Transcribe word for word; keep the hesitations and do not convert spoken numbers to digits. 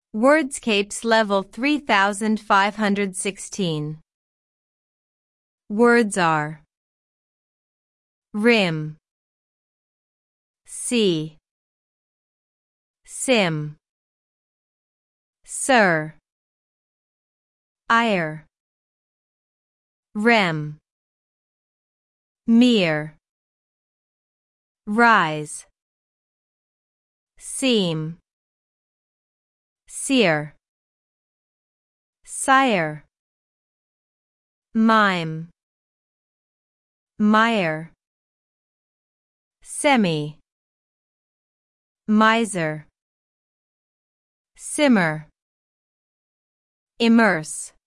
Wordscapes level three thousand five hundred sixteen. Words are rim, sea, sim, sir, ire, rem, mere, rise, seam, seer, sire, mime, mire, semi, miser, simmer, immerse.